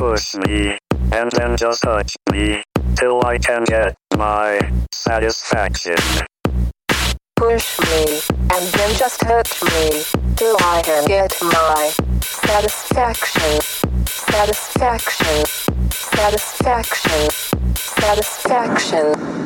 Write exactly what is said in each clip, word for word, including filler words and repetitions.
Push me, and then just touch me, till I can get my satisfaction. Push me, and then just touch me, till I can get my satisfaction. Satisfaction. Satisfaction. Satisfaction.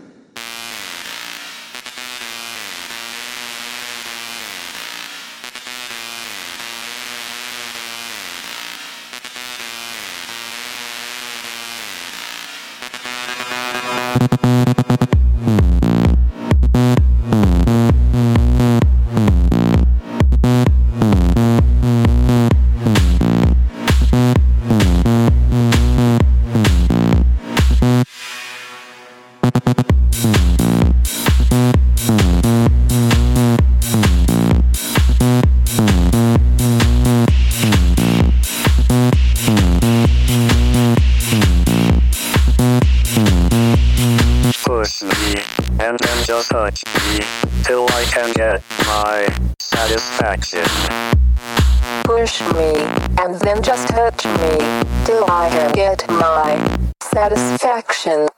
Push me, and then just touch me, till I can get my satisfaction. Push me, and then just touch me, till I can get my satisfaction.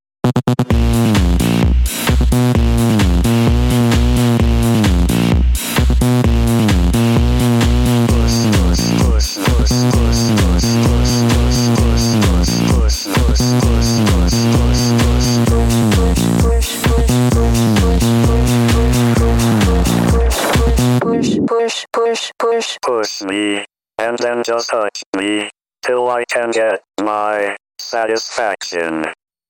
Push, push, push. Push me, and then just touch me, till I can get my satisfaction.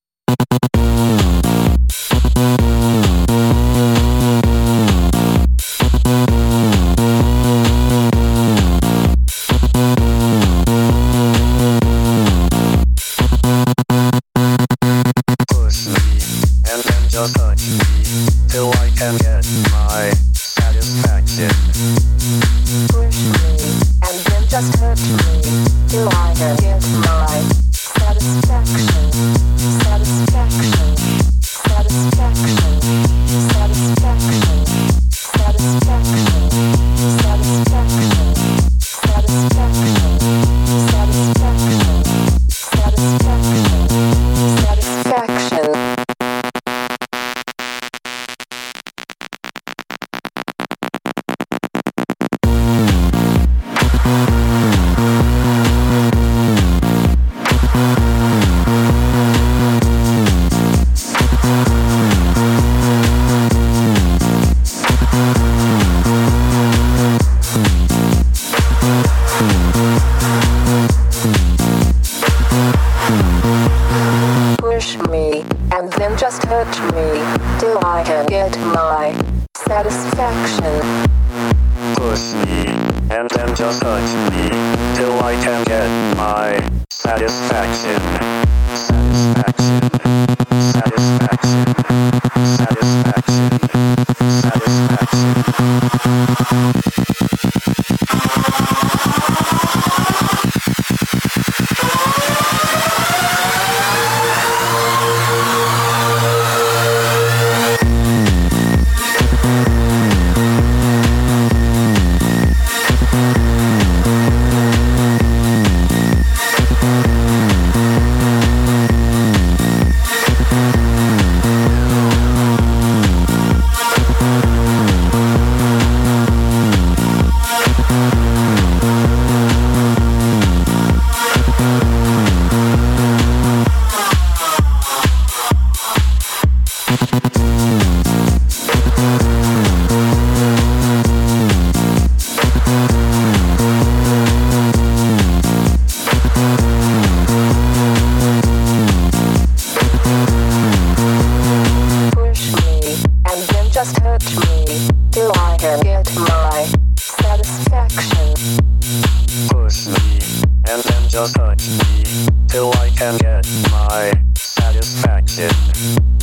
Push me, and then just touch me, till I can get my satisfaction. Push me, and then just touch me, till I can get my satisfaction. Satisfaction. Satisfaction. Satisfaction. Satisfaction. Satisfaction. Satisfaction. Satisfaction. Satisfaction. Satisfaction. Push me, and then just touch me, till I can get my satisfaction. Push me, and then just touch me, till I can get my satisfaction. Satisfaction. Satisfaction. Satisfaction. Just touch me, till I can get my satisfaction. Push me, and then just touch me, till I can get my satisfaction.